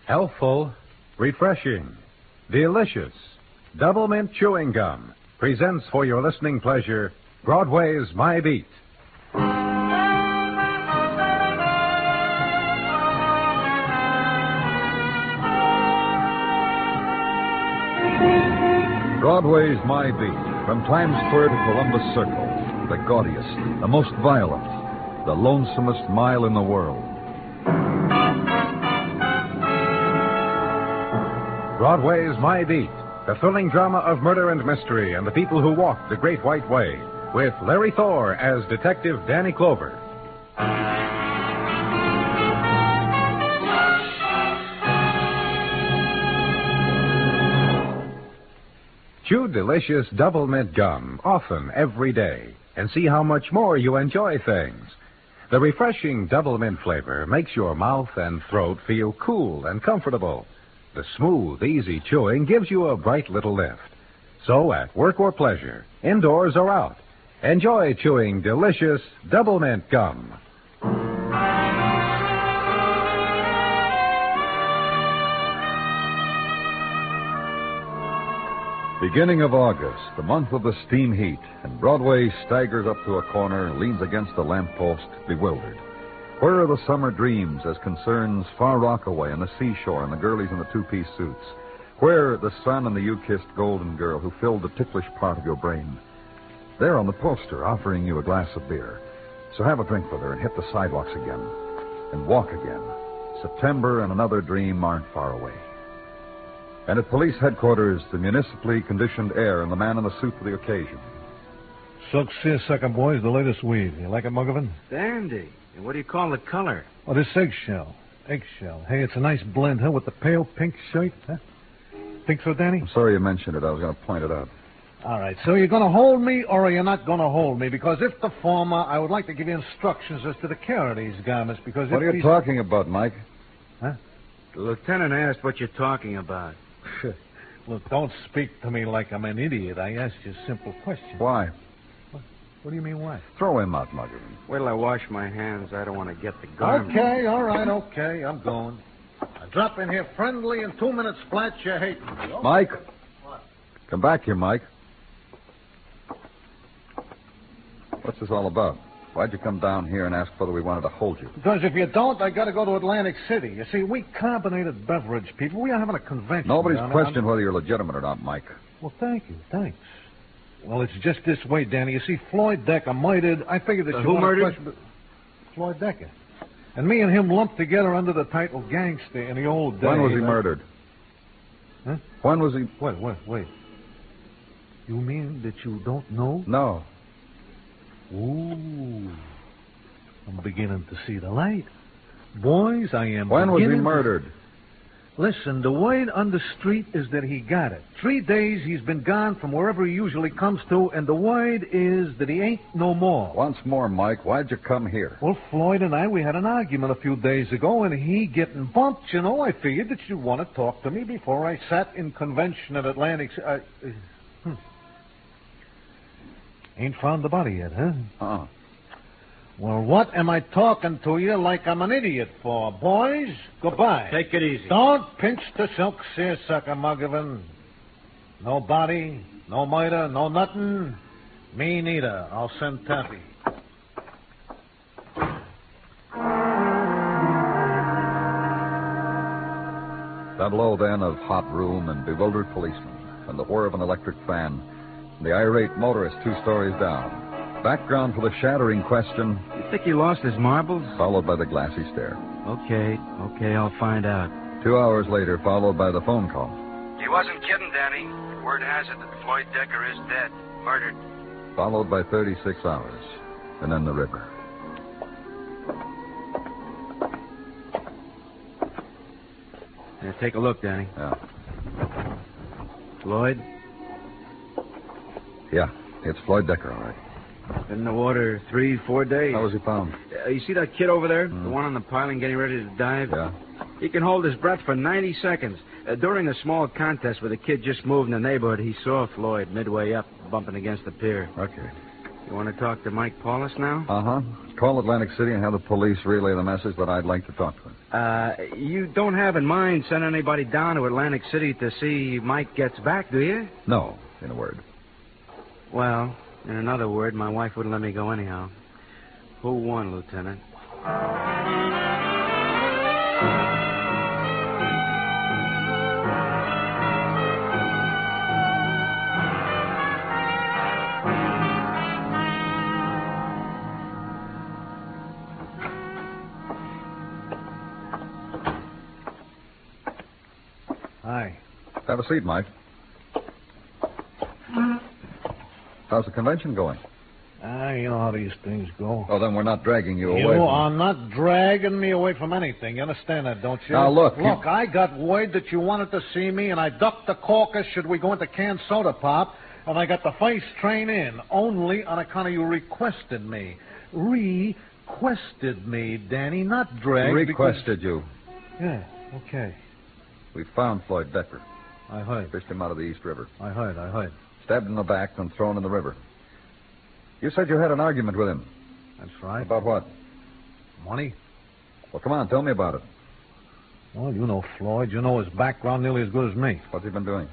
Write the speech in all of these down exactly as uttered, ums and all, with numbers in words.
Healthful, refreshing, delicious. Double Mint Chewing Gum presents for your listening pleasure Broadway's My Beat. Broadway's My Beat, from Times Square to Columbus Circle, the gaudiest, the most violent, the lonesomest mile in the world. Broadway's My Beat, the thrilling drama of murder and mystery and the people who walked the Great White Way, with Larry Thor as Detective Danny Clover. Chew delicious Double Mint Gum often every day and see how much more you enjoy things. The refreshing Double Mint flavor makes your mouth and throat feel cool and comfortable. The smooth, easy chewing gives you a bright little lift. So at work or pleasure, indoors or out, enjoy chewing delicious Double Mint Gum. Beginning of August, the month of the steam heat, and Broadway staggers up to a corner and leans against a lamppost, bewildered. Where are the summer dreams as concerns Far Rockaway and the seashore and the girlies in the two-piece suits? Where the sun and the you-kissed golden girl who filled the ticklish part of your brain? They're on the poster offering you a glass of beer. So have a drink with her and hit the sidewalks again. And walk again. September and another dream aren't far away. And at police headquarters, the municipally conditioned air and the man in the suit for the occasion. Silk seersucker, boys, the latest weed. You like it, Muggavan? Dandy. And what do you call the color? Oh, this eggshell. Eggshell. Hey, it's a nice blend, huh, with the pale pink shirt, huh? Think so, Danny? I'm sorry you mentioned it. I was going to point it out. All right, so you're going to hold me or are you not going to hold me? Because if the former, I would like to give you instructions as to the care of these garments, because What if are you these... talking about, Mike? Huh? The lieutenant asked what you're talking about. Look, don't speak to me like I'm an idiot. I asked you a simple question. Why? What do you mean, why? Throw him out, Muggavan. Wait till I wash my hands. I don't want to get the garment. Okay, all right, okay, I'm going. I drop in here friendly and two minutes flat, you hate me. Oh. Mike? What? Come back here, Mike. What's this all about? Why'd you come down here and ask whether we wanted to hold you? Because if you don't, I got to go to Atlantic City. You see, we carbonated beverage people, we are having a convention. Nobody's down questioned there. whether you're legitimate or not, Mike. Well, thank you, thanks. Well, it's just this way, Danny. You see, Floyd Decker murdered. I figured that Uh, you who wanna murdered? question- but- Floyd Decker. And me and him lumped together under the title gangster in the old days. When was he Uh, murdered? Huh? When was he... Wait, wait, wait. You mean that you don't know? No. Ooh. I'm beginning to see the light. Boys, I am When was he beginning to- murdered? Listen, the word on the street is that he got it. Three days he's been gone from wherever he usually comes to, and the word is that he ain't no more. Once more, Mike, why'd you come here? Well, Floyd and I, we had an argument a few days ago, and he getting bumped, you know. I figured that you'd want to talk to me before I sat in convention at Atlantic... Uh, uh, hmm. Ain't found the body yet, huh? Uh-uh. Well, what am I talking to you like I'm an idiot for? Boys, goodbye. Take it easy. Don't pinch the silk seersucker, Muggavan. No body, no murder, no nothing. Me neither. I'll send Taffy. That low then of hot room and bewildered policemen, and the whir of an electric fan, and the irate motorist two stories down. Background for the shattering question, You think he lost his marbles? followed by the glassy stare. Okay, okay, I'll find out. Two hours later, followed by the phone call. He wasn't kidding, Danny. Word has it that Floyd Decker is dead. Murdered. Followed by thirty-six hours. And then the river. Yeah, take a look, Danny. Yeah. Floyd? Yeah, it's Floyd Decker, all right. Been in the water three, four days. How was he found? Uh, you see that kid over there? Mm. The one on the piling getting ready to dive? Yeah. He can hold his breath for ninety seconds. Uh, during a small contest where the kid just moved in the neighborhood, he saw Floyd midway up, bumping against the pier. Okay. You want to talk to Mike Paulus now? Uh-huh. Call Atlantic City and have the police relay the message that I'd like to talk to him. Uh, you don't have in mind sending anybody down to Atlantic City to see Mike gets back, do you? No, in a word. Well, in another word, my wife wouldn't let me go anyhow. Who won, Lieutenant? Hi. Have a seat, Mike. How's the convention going? Ah, you know how these things go. Oh, then we're not dragging you, You away from... are not dragging me away from anything. You understand that, don't you? Now, look, you- Look, I got word that you wanted to see me, and I ducked the caucus should we go into canned soda pop, and I got the first train in, only on account of you requested me. Requested me, Danny, not dragged. Requested you. Because... Yeah, okay. We found Floyd Decker. I heard. Fished him out of the East River. I heard, I heard. Stabbed in the back and thrown in the river. You said you had an argument with him. That's right. About what? Money? Well, come on, tell me about it. Well, you know Floyd. You know his background nearly as good as me. What's he been doing?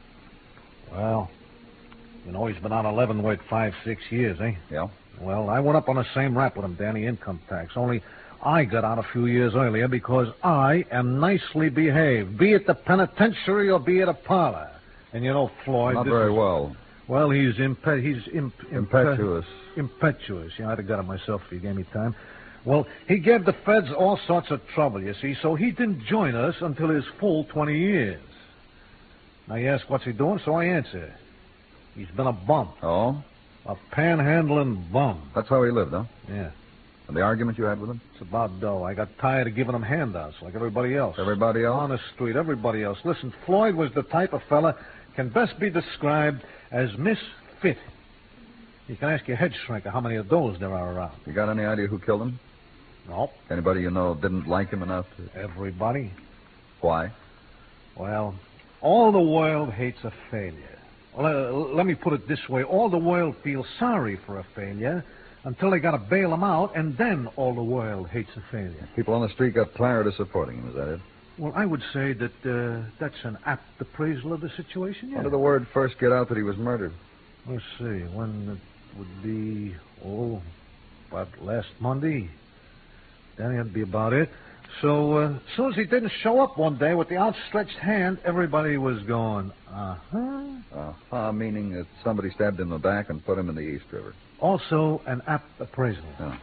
Well, you know he's been on eleven weight five, six years, eh? Yeah? Well, I went up on the same rap with him, Danny, income tax. Only I got out a few years earlier because I am nicely behaved, be it the penitentiary or be it a parlor. And you know Floyd... Not this very is- well. Well, he's impe- he's imp- impe- Impetuous. Impetuous. Yeah, I'd have got it myself if he gave me time. Well, he gave the feds all sorts of trouble, you see, so he didn't join us until his full twenty years. Now, you ask what's he doing, so I answer. He's been a bum. Oh? A panhandling bum. That's how he lived, huh? Yeah. And the argument you had with him? It's about dough. I got tired of giving him handouts like everybody else. Everybody else? On the street, everybody else. Listen, Floyd was the type of fella can best be described as misfit. You can ask your head shrinker how many of those there are around. You got any idea who killed him? No. Anybody you know didn't like him enough to... Everybody. Why? Well, all the world hates a failure. Well, uh, let me put it this way. All the world feels sorry for a failure until they got to bail him out, and then all the world hates a failure. People on the street got tired of supporting him, is that it? Well, I would say that uh, that's an apt appraisal of the situation, yeah. When did the word first get out that he was murdered? Let's see. When it would be, oh, about last Monday. Danny, that'd be about it. So, uh, as soon as he didn't show up one day with the outstretched hand, everybody was going, uh-huh. Uh-huh, meaning that somebody stabbed him in the back and put him in the East River. Also an apt appraisal. Yeah.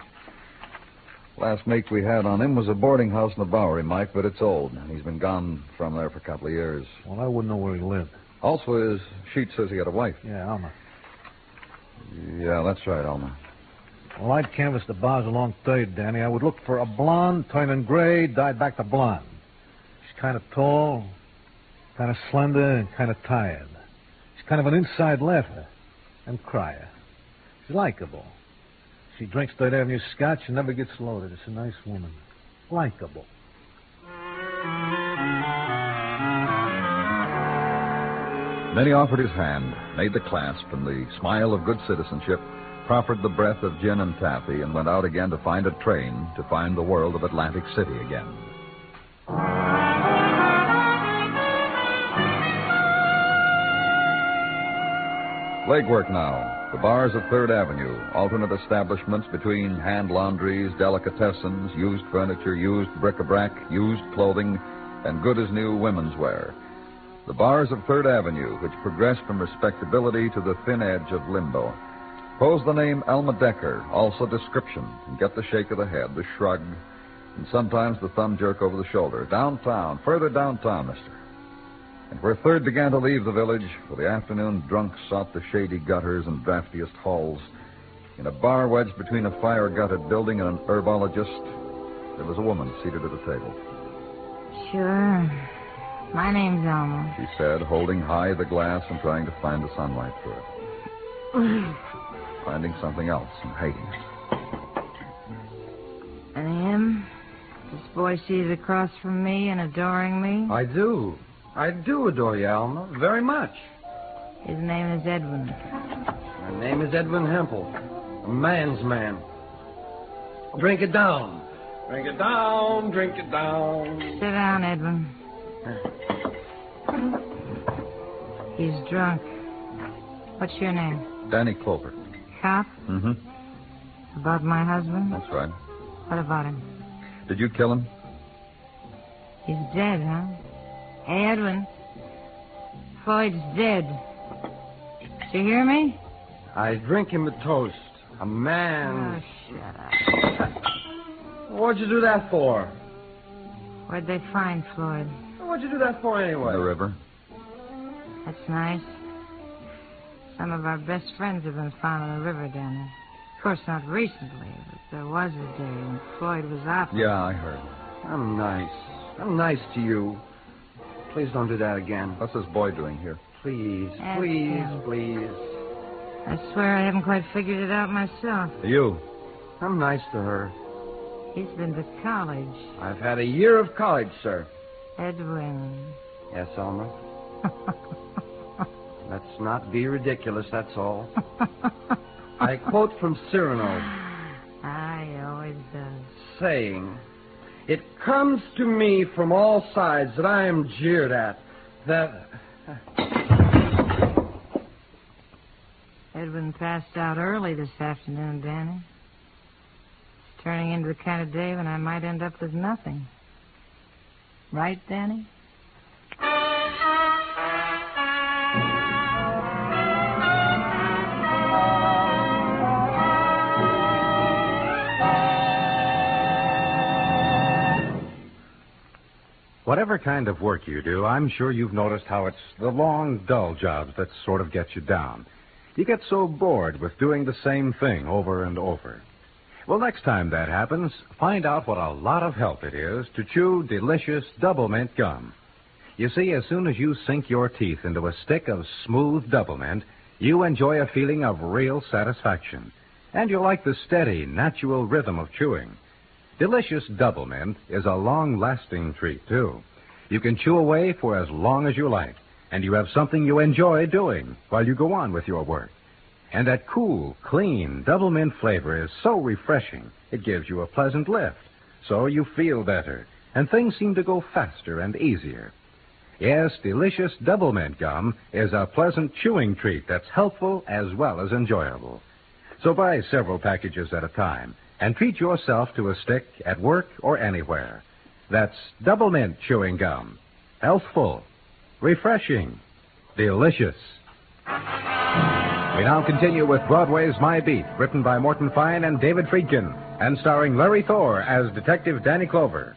Last make we had on him was a boarding house in the Bowery, Mike, but it's old. He's been gone from there for a couple of years. Well, I wouldn't know where he lived. Also, his sheet says he had a wife. Yeah, Alma. Yeah, that's right, Alma. Well, I'd canvass the bars along third, Danny. I would look for a blonde, turning gray, dyed back to blonde. She's kind of tall, kind of slender, and kind of tired. She's kind of an inside laugher and crier. She's likable. She drinks Third Avenue scotch and never gets loaded. It's a nice woman. Likable. Then he offered his hand, made the clasp, and the smile of good citizenship, proffered the breath of gin and taffy, and went out again to find a train to find the world of Atlantic City again. Legwork now. The bars of Third Avenue, alternate establishments between hand laundries, delicatessens, used furniture, used bric-a-brac, used clothing, and good-as-new women's wear. The bars of Third Avenue, which progress from respectability to the thin edge of limbo. Pose the name Alma Decker, also description, and get the shake of the head, the shrug, and sometimes the thumb jerk over the shoulder. Downtown, further downtown, mister. And where Third began to leave the village, where the afternoon drunks sought the shady gutters and draftiest halls, in a bar wedged between a fire-gutted building and an herbologist, there was a woman seated at a table. Sure. My name's Alma. She said, holding high the glass and trying to find the sunlight through it. Finding something else and hating it. And him? This boy sees across from me and adoring me? I do. I do adore you, Alma, very much. His name is Edwin. My name is Edwin Hempel. A man's man. Drink it down. Drink it down, drink it down. Sit down, Edwin. He's drunk. What's your name? Danny Clover. Cop? Mm-hmm. About my husband? That's right. What about him? Did you kill him? He's dead, huh? Hey, Edwin. Floyd's dead. Did you hear me? I drink him a toast. A Oh, man. shut up. What'd you do that for? Where'd they find Floyd? What'd you do that for anyway? The river. That's nice. Some of our best friends have been found in the river down there. Of course, not recently, but there was a day when Floyd was out. Yeah, I heard. I'm nice. I'm nice to you. Please don't do that again. What's this boy doing here? Please, Ask please, him. please. I swear I haven't quite figured it out myself. You. I'm nice to her. He's been to college. I've had a year of college, sir. Edwin. Yes, Alma? Let's not be ridiculous, that's all. I quote from Cyrano, Ah, he always does. saying, "It comes to me from all sides that I am jeered at, that..." Edwin passed out early this afternoon, Danny. It's turning into the kind of day when I might end up with nothing. Right, Danny? Whatever kind of work you do, I'm sure you've noticed how it's the long, dull jobs that sort of get you down. You get so bored with doing the same thing over and over. Well, next time that happens, find out what a lot of help it is to chew delicious double mint gum. You see, as soon as you sink your teeth into a stick of smooth double mint, you enjoy a feeling of real satisfaction. And you like the steady, natural rhythm of chewing. Delicious double mint is a long-lasting treat, too. You can chew away for as long as you like, and you have something you enjoy doing while you go on with your work. And that cool, clean, double mint flavor is so refreshing, it gives you a pleasant lift. So you feel better, and things seem to go faster and easier. Yes, delicious double mint gum is a pleasant chewing treat that's healthful as well as enjoyable. So buy several packages at a time, and treat yourself to a stick at work or anywhere. That's double mint chewing gum. Healthful, refreshing, delicious. We now continue with Broadway's My Beat, written by Morton Fine and David Friedkin, and starring Larry Thor as Detective Danny Clover.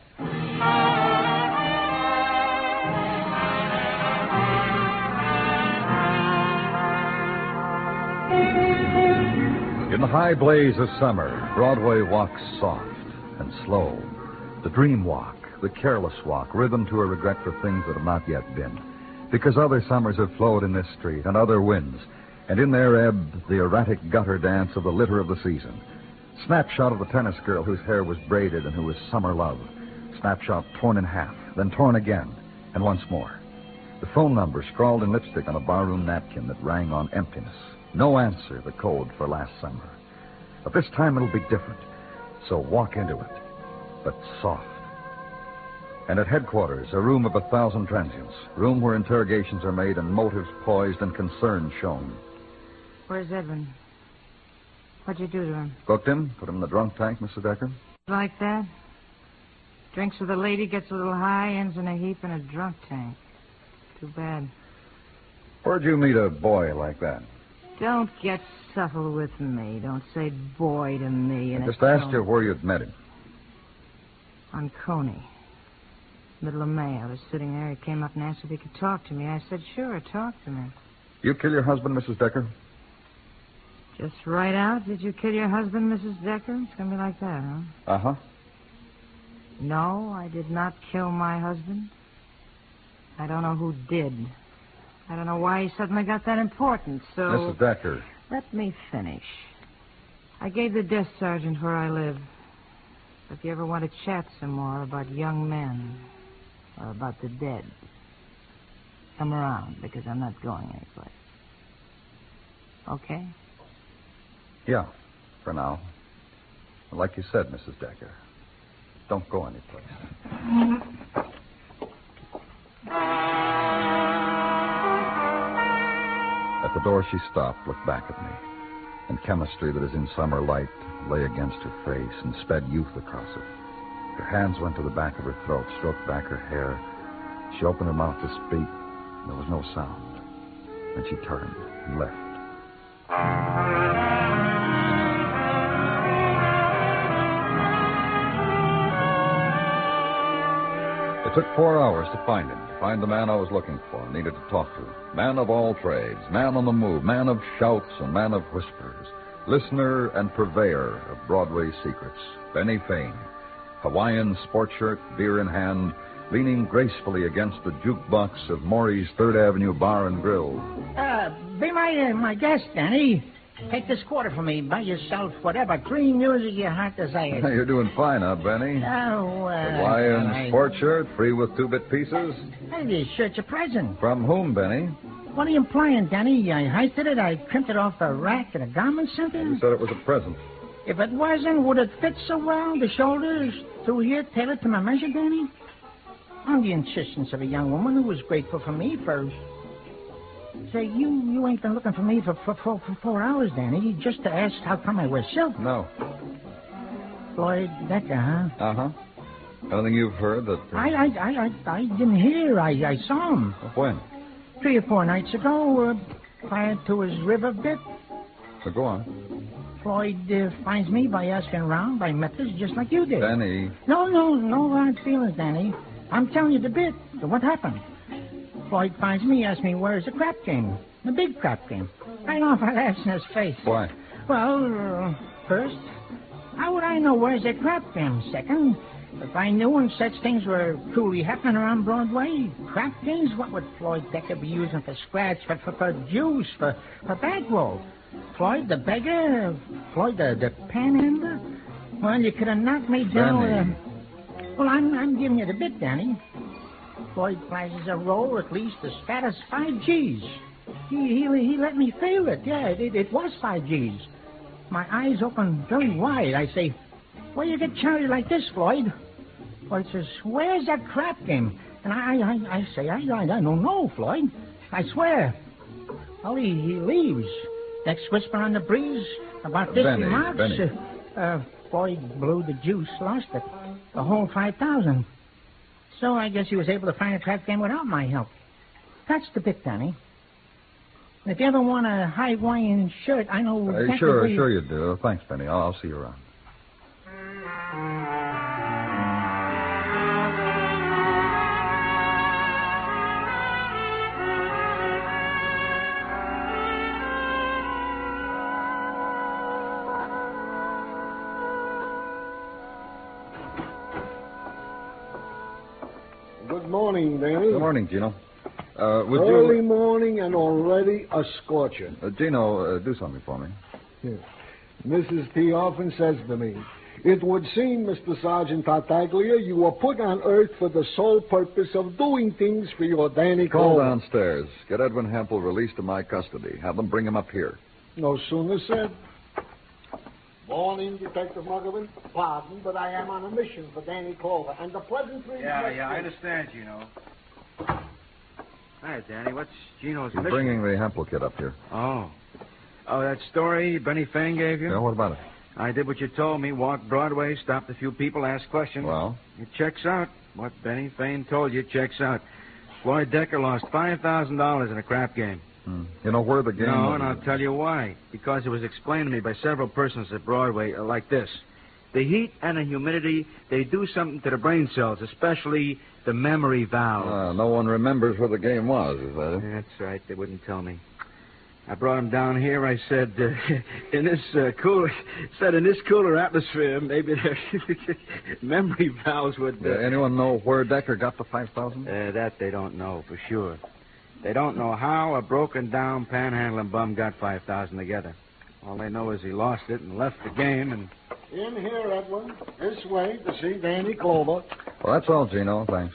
In the high blaze of summer, Broadway walks soft and slow. The dream walk, the careless walk, rhythm to a regret for things that have not yet been. Because other summers have flowed in this street, and other winds, and in their ebb, the erratic gutter dance of the litter of the season. Snapshot of the tennis girl whose hair was braided and who was summer love. Snapshot torn in half, then torn again, and once more. The phone number scrawled in lipstick on a barroom napkin that rang on emptiness. No answer, the code for last summer. But this time it'll be different. So walk into it, but soft. And at headquarters, a room of a thousand transients. Room where interrogations are made and motives poised and concern shown. Where's Edwin? What'd you do to him? Booked him, put him in the drunk tank, Missus Decker. Like that? Drinks with a lady, gets a little high, ends in a heap in a drunk tank. Too bad. Where'd you meet a boy like that? Don't get subtle with me. Don't say boy to me. I In just a asked tone. you where you'd met him. On Coney. Middle of May. I was sitting there. He came up and asked if he could talk to me. I said, sure, talk to me. You kill your husband, Missus Decker? Just right out. Did you kill your husband, Missus Decker? It's going to be like that, huh? Uh-huh. No, I did not kill my husband. I don't know who did. I don't know why he suddenly got that important, so... Missus Decker. Let me finish. I gave the desk sergeant where I live. If you ever want to chat some more about young men or about the dead, come around, because I'm not going anyplace. Okay? Yeah. For now. Like you said, Missus Decker, don't go anyplace. At the door, she stopped, looked back at me. And chemistry that is in summer light lay against her face and sped youth across it. Her hands went to the back of her throat, stroked back her hair. She opened her mouth to speak. There was no sound. Then she turned and left. It took four hours to find him, to find the man I was looking for, needed to talk to. Man of all trades, man on the move, man of shouts and man of whispers, listener and purveyor of Broadway secrets, Benny Fane. Hawaiian sport shirt, beer in hand, leaning gracefully against the jukebox of Maury's Third Avenue Bar and Grill. Uh, be my uh, my guest, Danny. Take this quarter from me. Buy yourself whatever green music your heart desires. You're doing fine, huh, Benny? Oh, uh... Hawaiian I... sport shirt, free with two-bit pieces? Hey, this shirt's a present. From whom, Benny? What are you implying, Danny? I heisted it, I crimped it off the rack at a garment center? You said it was a present. If it wasn't, would it fit so well? The shoulders through here tailored to my measure, Danny? On the insistence of a young woman who was grateful for me for... Say, you you ain't been looking for me for, for, for, for four hours, Danny, just to ask how come I wear silk. No. Floyd Decker, huh? Uh-huh. Anything you've heard that... Uh... I, I, I, I, I didn't hear. I, I saw him. When? Three or four nights ago, uh, prior to his river bit. So go on. Floyd uh, finds me by asking around by methods just like you did. Danny. No, no, no hard feelings, Danny. I'm telling you the bit. What happened? Floyd finds me, asks me where's the crap game, the big crap game. Right off, I laughed in his face. Why? Well, uh, first, how would I know where's the crap game? Second, if I knew when such things were truly happening around Broadway, crap games, what would Floyd Decker be using for scratch, for, for, for juice, for, for bankroll? Floyd the beggar? Floyd the, the panhandler? Well, you could have knocked me down with a... Well, I'm, I'm giving you the bit, Danny. Floyd prizes a roll at least as fat as five G's. He, he, he let me feel it. Yeah, it, it was five G's. My eyes open very wide. I say, where you get charity like this, Floyd? Floyd says, where's that crap game? And I, I, I say, I, I, I don't know, Floyd. I swear. Well, he, he leaves. Next whisper on the breeze about this Benny, remarks. Benny. Uh, uh, Floyd blew the juice, lost it. The whole five thousand. So I guess he was able to find a crap game without my help. That's the bit, Danny. And if you ever want a Hawaiian shirt, I know Uh, exactly sure, where you... sure you do. Thanks, Benny. I'll, I'll see you around. Good morning, Danny. Good morning, Gino. Uh, would Early you... morning and already a scorcher. Uh, Gino, uh, do something for me. Yes. Missus T often says to me, it would seem, Mister Sergeant Tartaglia, you were put on Earth for the sole purpose of doing things for your Danny Call Cole. downstairs. Get Edwin Hempel released to my custody. Have them bring him up here. No sooner said. Morning, Detective Muggavan. Pardon, but I am on a mission for Danny Clover, and the pleasantry... Yeah, yeah, I understand, Gino. Hi, Danny. What's Gino's He's mission? bringing the Hempel kid up here. Oh. Oh, that story Benny Fane gave you? Yeah, what about it? I did what you told me. Walked Broadway, stopped a few people, asked questions. Well? It checks out. What Benny Fane told you checks out. Floyd Decker lost five thousand dollars in a crap game. Hmm. You know where the game No, was? and I'll tell you why. Because it was explained to me by several persons at Broadway uh, like this. The heat and the humidity, they do something to the brain cells, especially the memory valves. Uh, no one remembers where the game was, is that it? That's right. They wouldn't tell me. I brought him down here. I said, uh, in this uh, cooler, said in this cooler atmosphere, maybe their memory valves would. Uh, Uh, anyone know where Decker got the five thousand? Uh, that they don't know for sure. They don't know how a broken-down panhandling bum got five thousand together. All they know is he lost it and left the game, and In here, Edwin. This way to see Danny Clover. Well, that's all, Gino. Thanks.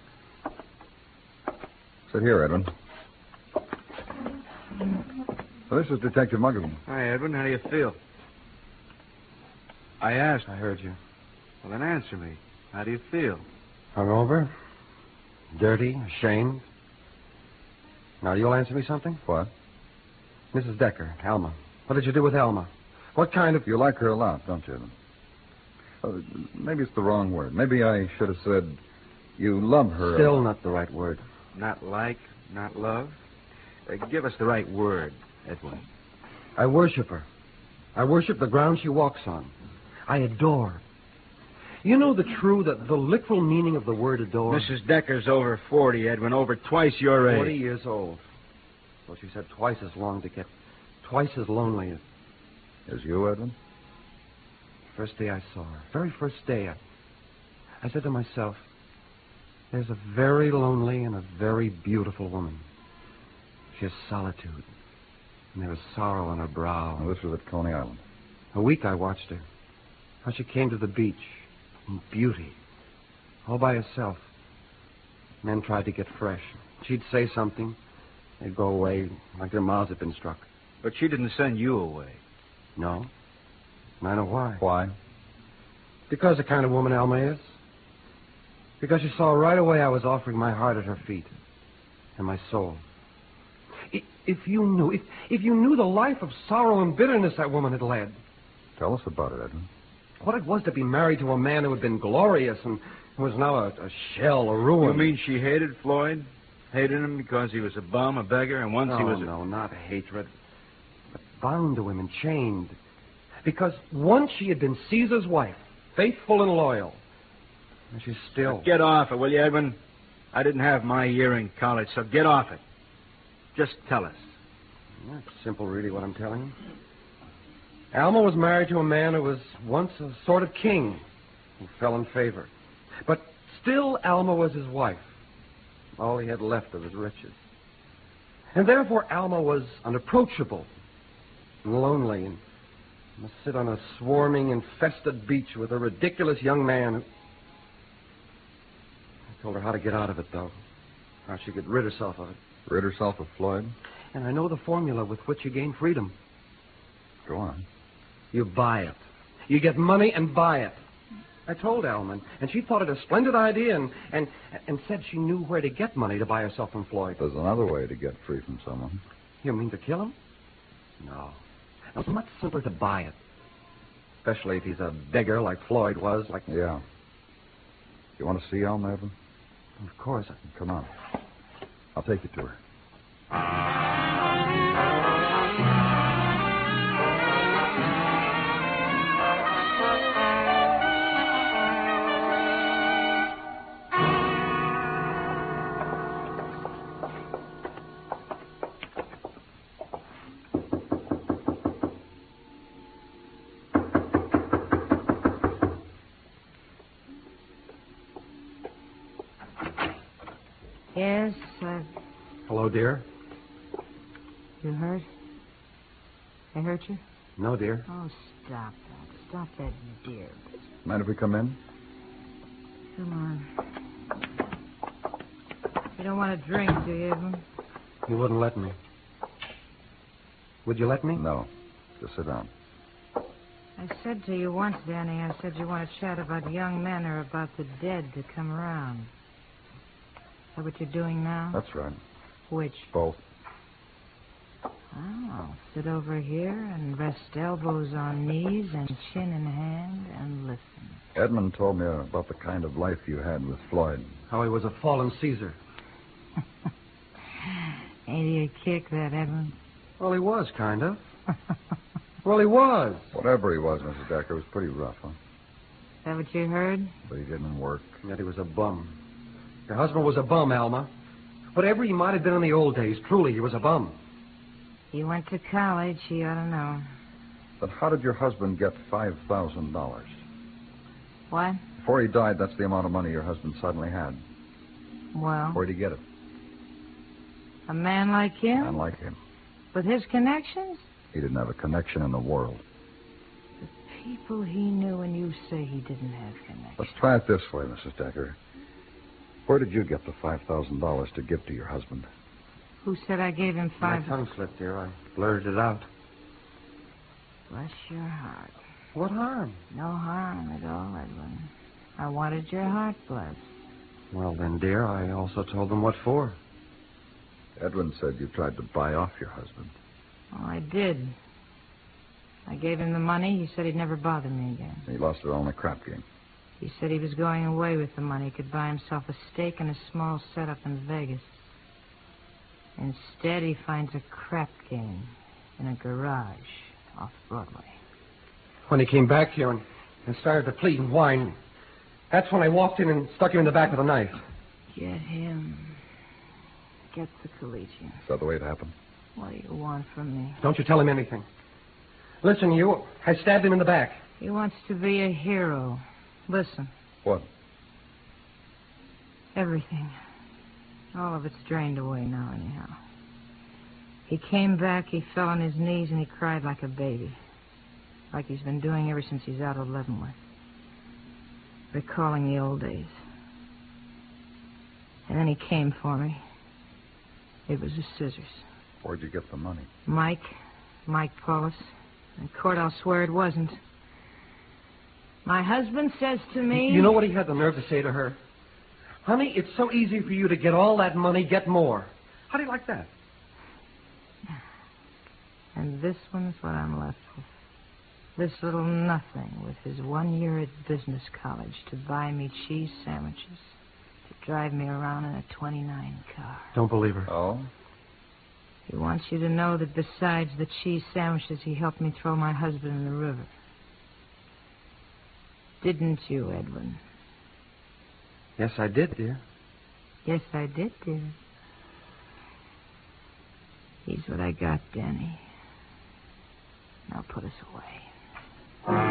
Sit here, Edwin. Well, this is Detective Muggavan. Hi, Edwin. How do you feel? I asked. I heard you. Well, then answer me. How do you feel? Hungover? Dirty? Ashamed? Now, you'll answer me something? What? Missus Decker, Alma. What did you do with Alma? What kind of... You like her a lot, don't you? Uh, maybe it's the wrong word. Maybe I should have said you love her. Still not the right word. Not like, not love? Uh, give us the right word, Edwin. I worship her. I worship the ground she walks on. I adore. You know the true, the, the literal meaning of the word adore? Missus Decker's over forty, Edwin, over twice your age. Forty years old. So she said twice as long to get twice as lonely as... As you, Edwin? First day I saw her, very first day, I, I said to myself, there's a very lonely and a very beautiful woman. She has solitude, and there is sorrow in her brow. Well, this was at Coney Island. A week I watched her. How she came to the beach in beauty, all by herself. Men tried to get fresh. She'd say something. They'd go away like their mouths had been struck. But she didn't send you away. No. And I know why. Why? Because the kind of woman Alma is. Because she saw right away I was offering my heart at her feet. And my soul. I- If you knew, if, if you knew the life of sorrow and bitterness that woman had led. Tell us about it, Edwin. What it was to be married to a man who had been glorious and was now a, a shell, a ruin. You mean she hated Floyd? Hated him because he was a bum, a beggar, and once no, he was... A... No, not hatred. But bound to him and chained. Because once she had been Caesar's wife, faithful and loyal. And she's still... Now get off it, will you, Edwin? I didn't have my year in college, so get off it. Just tell us. That's simple, really, what I'm telling you. Alma was married to a man who was once a sort of king who fell in favor. But still, Alma was his wife. All he had left of his riches. And therefore, Alma was unapproachable and lonely and must sit on a swarming, infested beach with a ridiculous young man who... I told her how to get out of it, though. How she could rid herself of it. Rid herself of Floyd? And I know the formula with which you gain freedom. Go on. You buy it. You get money and buy it. I told Alma, and she thought it a splendid idea and, and, and said she knew where to get money to buy herself from Floyd. There's another way to get free from someone. You mean to kill him? No. It's much simpler to buy it. Especially if he's a beggar like Floyd was, like... Yeah. You want to see Alma, Evan? Of course. Come on. I'll take you to her. Yes, uh, Hello, dear. you hurt? I hurt you? No, dear. Oh, stop that. Stop that, dear. Mind if we come in? Come on. You don't want to drink, do you, Evan? You wouldn't let me. Would you let me? No. Just sit down. I said to you once, Danny, I said you want to chat about young men or about the dead to come around. Is that what you're doing now? That's right. Which? Both. Oh, sit over here and rest elbows on knees and chin in hand and listen. Edmund told me about the kind of life you had with Floyd. How he was a fallen Caesar. Ain't he a kick, that Edmund? Well, he was, kind of. Well, he was. Whatever he was, Missus Decker, was pretty rough, huh? Is that what you heard? But he didn't work. Yet he was a bum. Your husband was a bum, Alma. Whatever he might have been in the old days, truly, he was a bum. He went to college. He ought to know. But how did your husband get five thousand dollars? What? Before he died, that's the amount of money your husband suddenly had. Well, Where'd he get it? a man like him? Man like him. With his connections? He didn't have a connection in the world. The people he knew, and you say he didn't have connections. Let's try it this way, Missus Decker. Where did you get the five thousand dollars to give to your husband? Who said I gave him five? My tongue slipped, dear. I blurted it out. Bless your heart. What harm? No harm at all, Edwin. I wanted your heart blessed. Well, then, dear, I also told them what for. Edwin said you tried to buy off your husband. Oh, I did. I gave him the money. He said he'd never bother me again. He lost it all in a crap game. He said he was going away with the money. He could buy himself a steak and a small setup in Vegas. Instead, he finds a crap game in a garage off Broadway. When he came back here and, and started to plead and whine, that's when I walked in and stuck him in the back with a knife. Get him. Get the Collegian. Is that the way it happened? What do you want from me? Don't you tell him anything. Listen, you, I stabbed him in the back. He wants to be a hero. Listen. What? Everything. All of it's drained away now, anyhow. He came back, he fell on his knees, and he cried like a baby. Like he's been doing ever since he's out of Leavenworth. Recalling the old days. And then he came for me. It was the scissors. Where'd you get the money? Mike. Mike Paulus. In court, I'll swear it wasn't. My husband says to me... You know what he had the nerve to say to her? Honey, it's so easy for you to get all that money, get more. How do you like that? And this one's what I'm left with. This little nothing with his one year at business college to buy me cheese sandwiches, to drive me around in a twenty-nine car. Don't believe her. Oh? He wants you to know that besides the cheese sandwiches, he helped me throw my husband in the river. Didn't you, Edwin? Yes, I did, dear. Yes, I did, dear. He's what I got, Danny. Now put us away.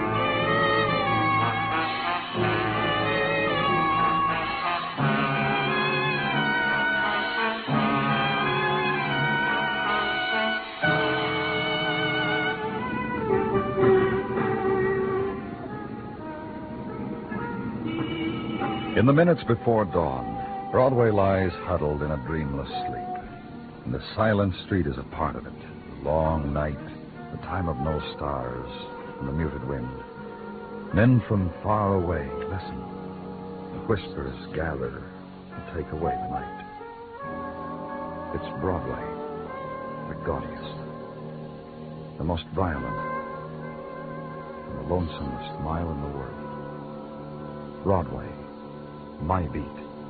In the minutes before dawn, Broadway lies huddled in a dreamless sleep. And the silent street is a part of it. The long night, the time of no stars, and the muted wind. Men from far away listen. The whispers gather and take away the night. It's Broadway, the gaudiest, the most violent, and the lonesomest mile in the world. Broadway, my beat.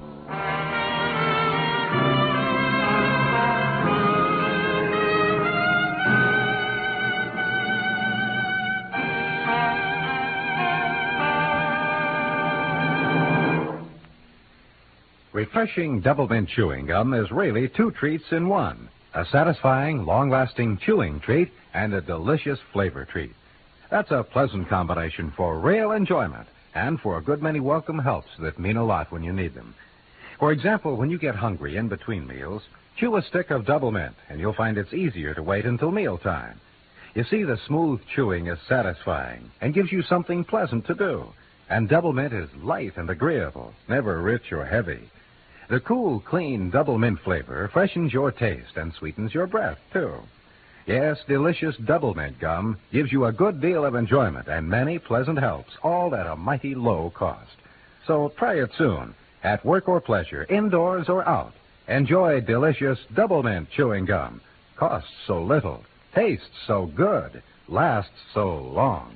Refreshing Double Mint chewing gum is really two treats in one. A satisfying, long-lasting chewing treat and a delicious flavor treat. That's a pleasant combination for real enjoyment and for a good many welcome helps that mean a lot when you need them. For example, when you get hungry in between meals, chew a stick of Double Mint and you'll find it's easier to wait until mealtime. You see, the smooth chewing is satisfying and gives you something pleasant to do. And Double Mint is light and agreeable, never rich or heavy. The cool, clean Double Mint flavor freshens your taste and sweetens your breath, too. Yes, delicious Double Mint gum gives you a good deal of enjoyment and many pleasant helps, all at a mighty low cost. So try it soon, at work or pleasure, indoors or out. Enjoy delicious Double Mint chewing gum. Costs so little, tastes so good, lasts so long.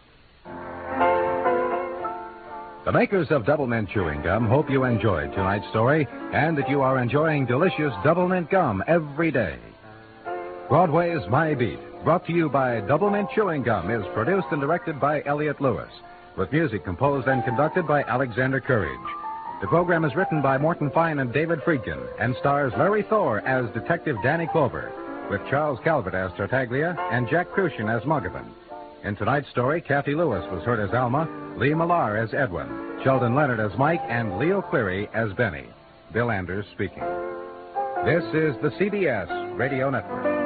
The makers of Double Mint chewing gum hope you enjoyed tonight's story and that you are enjoying delicious Double Mint gum every day. Broadway's My Beat, brought to you by Double Mint chewing gum, is produced and directed by Elliott Lewis, with music composed and conducted by Alexander Courage. The program is written by Morton Fine and David Friedkin and stars Larry Thor as Detective Danny Clover, with Charles Calvert as Tartaglia and Jack Crucian as Muggavan. In tonight's story, Kathy Lewis was heard as Alma, Lee Millar as Edwin, Sheldon Leonard as Mike, and Leo Cleary as Benny. Bill Anders speaking. This is the C B S Radio Network.